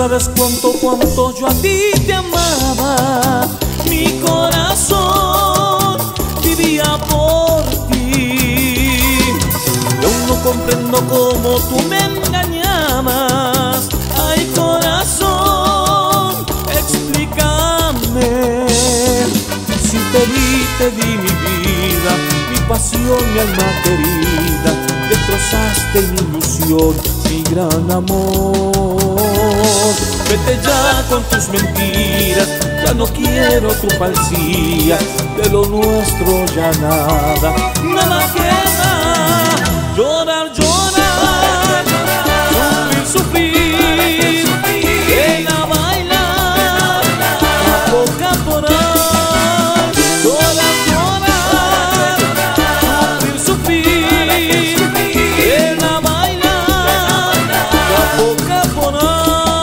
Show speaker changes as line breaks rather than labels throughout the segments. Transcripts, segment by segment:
sabes cuánto yo a ti te amaba. Mi corazón vivía por ti. Yo no comprendo cómo tú me engañabas. Ay, corazón, explícame. Si te di mi vida, mi pasión, mi alma querida. Destrozaste mi ilusión, mi gran amor. Vete ya con tus mentiras, ya no quiero tu falsía. De lo nuestro ya nada queda. Llorar, llorar, sufrir, sufrir, ven a bailar, a poca por ahí. Llorar, llorar, sufrir, sufrir, ven a bailar, a poca por ahí.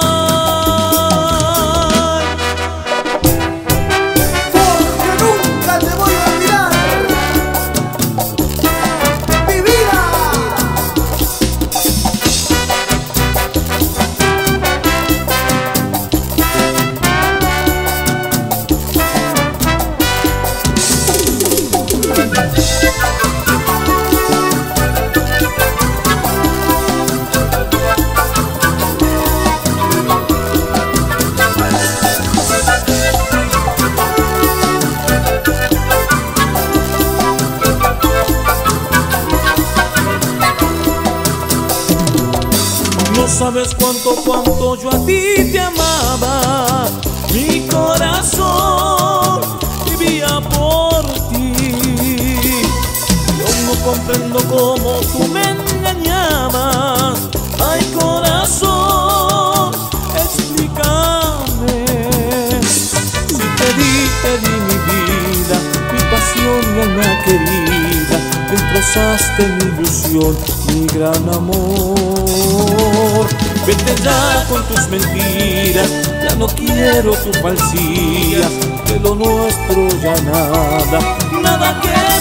No sabes cuánto yo a ti te amaba. Mi corazón vivía por ti. Yo no comprendo cómo tú me engañabas. Ay, corazón, explícame. Si te di mi vida, mi pasión, mi alma querida. Destrozaste mi ilusión, mi gran amor. Vete ya con tus mentiras, ya no quiero tu falsía. De lo nuestro ya nada queda.